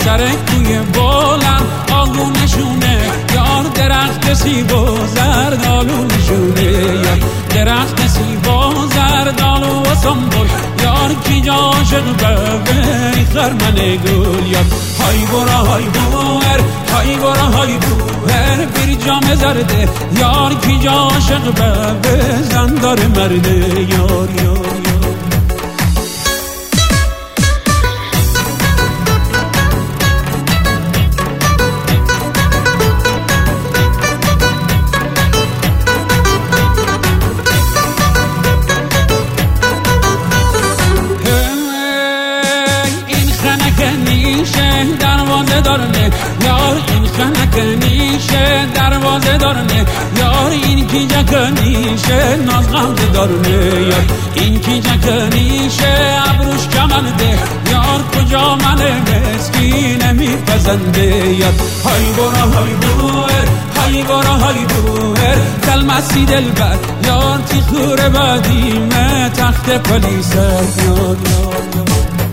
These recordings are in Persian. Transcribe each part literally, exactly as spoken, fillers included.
سر کوی بلند آگونشونه، یار درخت سیب و زردالو نشونه، یار درخت سیب و زردالو و سنبول، یار کی جا عاشق به خرمن گل، یار های برا های بوهر های برا های بوهر بیر جام زرده، یار کی جا عاشق به زندار مرده، یار یار یار دروازه دارنه یار این خنک نیشه، دروازه دارنه یار این کی جکنیشه، ناز غمزه دارنه یار این کی جکنیشه، ابروش کمنده یار کجا من مسکین میپسنده، یار های برا های بوهر های برا های بوهر کلمسی دلبر، یار تی خوره بدیمه تخت پلیسه، یار یار یار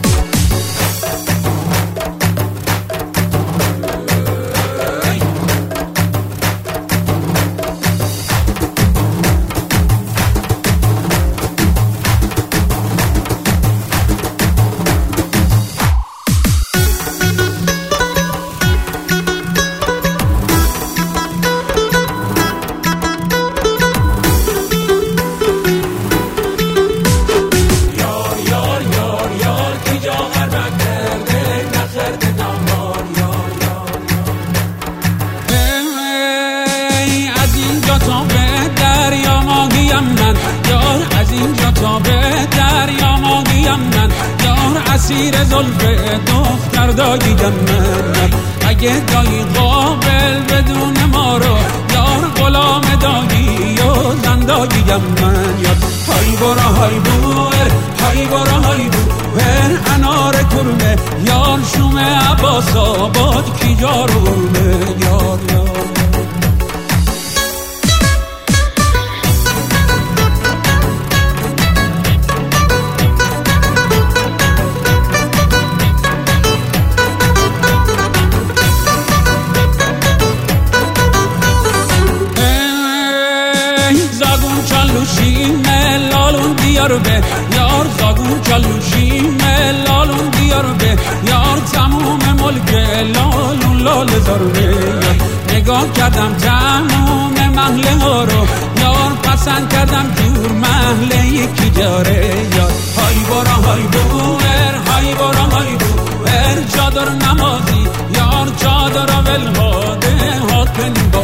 اسیر زلف دختر داییدم من، اگه دایی قابل بدون ما رو، یار غلام دایی و زن داییدم من، یار های برا های بوهر های برا های بوهر انار کرمه، یار شوم عباس آباد کی جا رو برمه، یار یار بیار به یار زاگون کلوشی ملالون بیار به یار تموم ملک لالون لال زارونه، یار نگاه کردم تموم محله ها رو، یار پسند کردم جور محله یکی جاره، یار های برا های بوهر های برا های بوهر چادر نمازی، یار چادر ولهاده هات